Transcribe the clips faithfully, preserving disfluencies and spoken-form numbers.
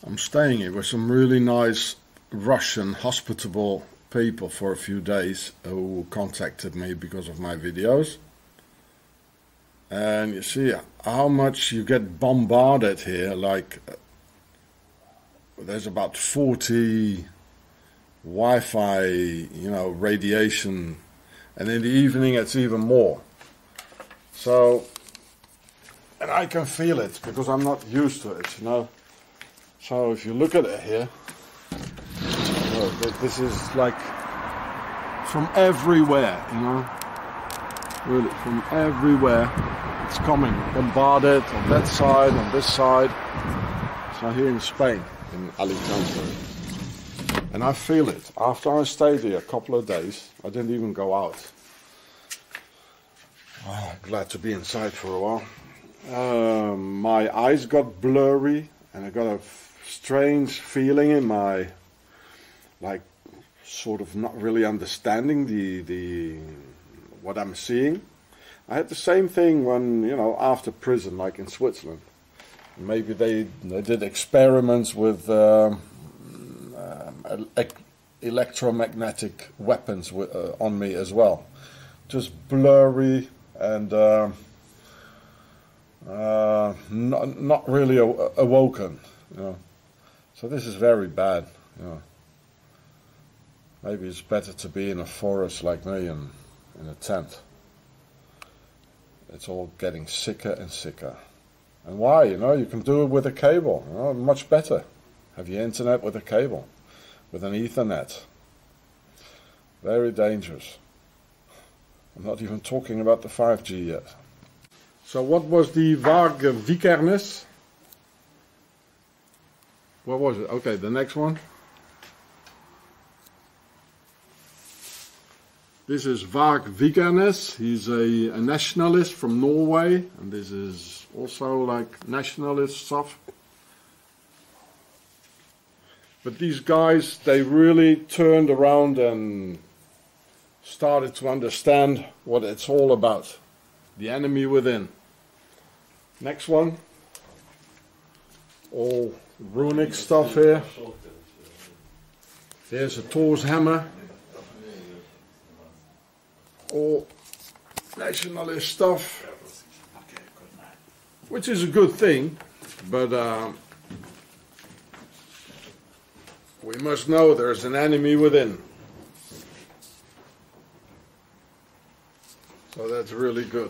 I'm staying here with some really nice Russian hospitable people for a few days who contacted me because of my videos. And you see how much you get bombarded here. Like, there's about forty Wi-Fi, you know, radiation, and in the evening it's even more. So, and I can feel it because I'm not used to it, you know. So if you look at it here, look, this is like from everywhere, you know. Really, from everywhere it's coming, bombarded on that side, on this side. So here in Spain, in Alicante. And I feel it. After I stayed here a couple of days, I didn't even go out. Oh, glad to be inside for a while. Um, my eyes got blurry, and I got a strange feeling in my, like, sort of not really understanding the the what I'm seeing. I had the same thing when, you know, after prison, like in Switzerland. Maybe they they did experiments with um, um, electromagnetic weapons w uh, on me as well. Just blurry and uh, uh, not not really aw awoken, you know. So this is very bad, you know. Maybe it's better to be in a forest like me and in a tent. It's all getting sicker and sicker. And why? You know, you can do it with a cable, you know, much better. Have your internet with a cable, with an Ethernet. Very dangerous. I'm not even talking about the five G yet. So what was the Vaag Vikernes? What was it? Okay, the next one. This is Vaag Vikernes. He's a, a nationalist from Norway, and this is also like nationalist stuff. But these guys, they really turned around and started to understand what it's all about. The enemy within. Next one. All runic stuff here. There's a Thor's hammer. All nationalist stuff, which is a good thing, but uh, we must know there's an enemy within. So that's really good.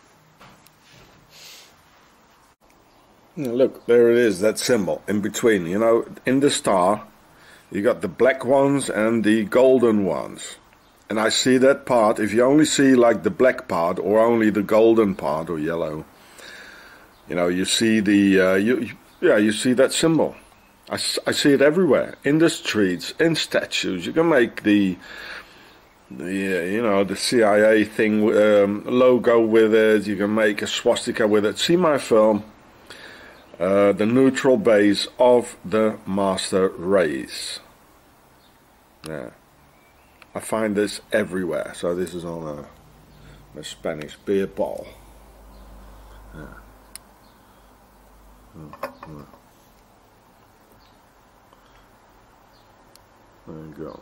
Look, there it is, that symbol in between. You know, in the star, you got the black ones and the golden ones. And I see that part. If you only see like the black part or only the golden part or yellow, you know, you see the, uh, you, yeah, you see that symbol. I, I see it everywhere, in the streets, in statues. You can make the, the uh, you know, the C I A thing um, logo with it. You can make a swastika with it. See my film, uh, The Neutral Base of the Master Race. Yeah. I find this everywhere. So this is on a, a Spanish beer bottle. Yeah. Mm-hmm. There you go.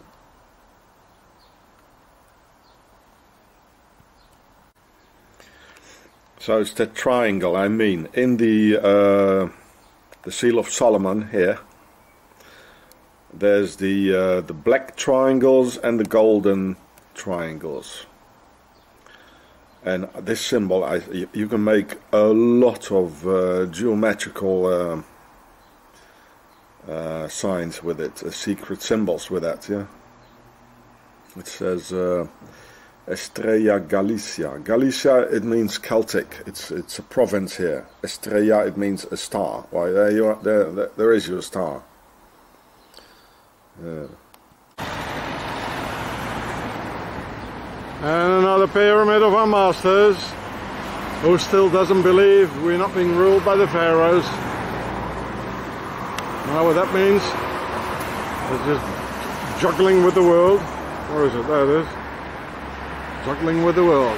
So it's that triangle, I mean, in the uh, the Seal of Solomon here. There's the uh, the black triangles and the golden triangles, and this symbol, I, you, you can make a lot of uh, geometrical uh, uh, signs with it, uh, secret symbols with that. Yeah, it says uh, Estrella Galicia. Galicia, it means Celtic. It's it's a province here. Estrella, it means a star. Why, there you are. There, there, there is your star. Yeah. And another pyramid of our masters, who still doesn't believe we're not being ruled by the pharaohs. You know what that means? It's just juggling with the world. Where is it? There it is. Juggling with the world.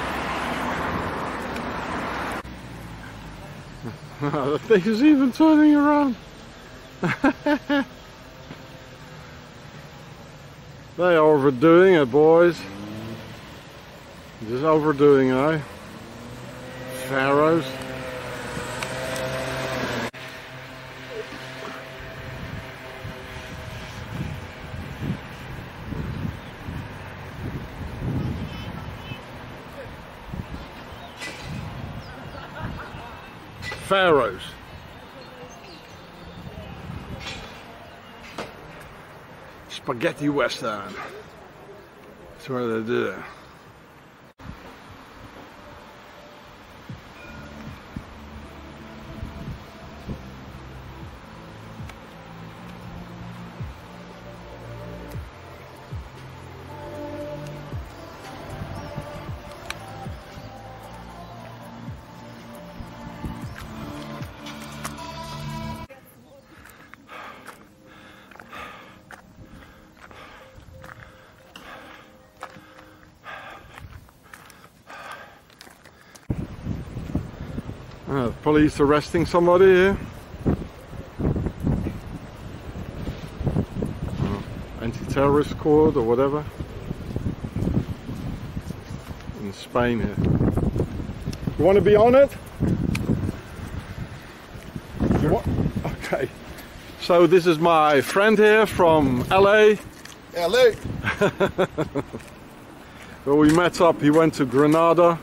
The thing is even turning around. They're overdoing it, boys. Just overdoing it, eh? Pharaohs. Pharaohs. Spaghetti Western. That's what they do. Uh, police arresting somebody here. Uh, anti-terrorist squad or whatever. In Spain here. You want to be on it? You want? Okay. So this is my friend here from L A. L A. Well, we met up. He went to Granada.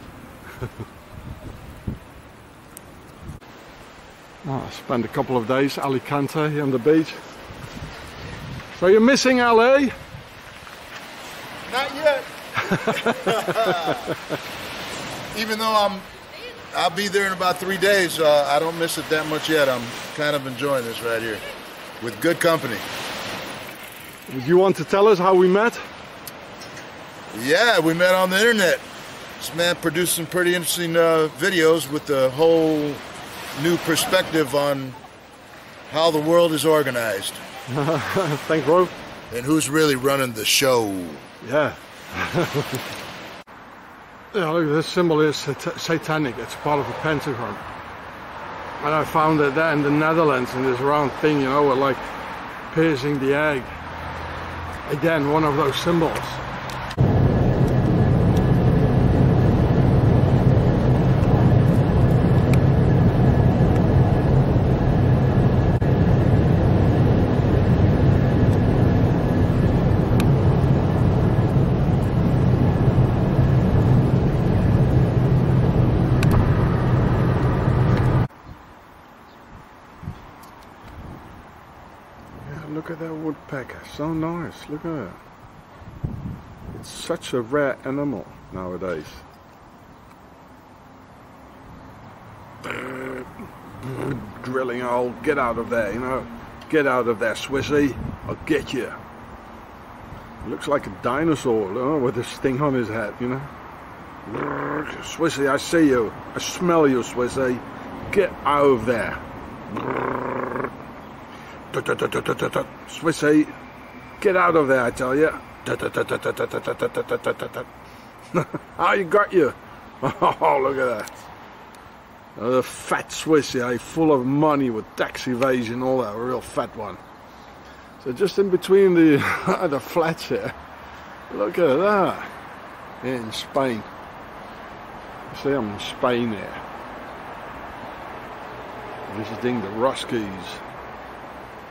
Oh, I spent a couple of days Alicante on the beach. So you're missing L A? Not yet. Even though I'm, I'll be there in about three days. Uh, I don't miss it that much yet. I'm kind of enjoying this right here, with good company. Do you want to tell us how we met? Yeah, we met on the internet. This man produced some pretty interesting uh, videos with the whole new perspective on how the world is organized. Thanks, bro. And who's really running the show. Yeah. Yeah, look, this symbol is sat satanic. It's part of a pentagram. And I found it there in the Netherlands in this round thing, you know, with like piercing the egg. Again, one of those symbols. Look at that woodpecker, so nice, look at that. It's such a rare animal nowadays. Drilling a hole, get out of there, you know. Get out of there, Swissy, I'll get you. Looks like a dinosaur, you know, with a sting on his head, you know. Swissy, I see you, I smell you, Swissy. Get out of there. Swissy, get out of there, I tell you. Ah, you got you. Oh, look at that. Uh, the fat Swissy, eh? Full of money with tax evasion, all that, a real fat one. So just in between the, the flats here, look at that. In Spain. See, I'm in Spain here. Visiting the Ruskies.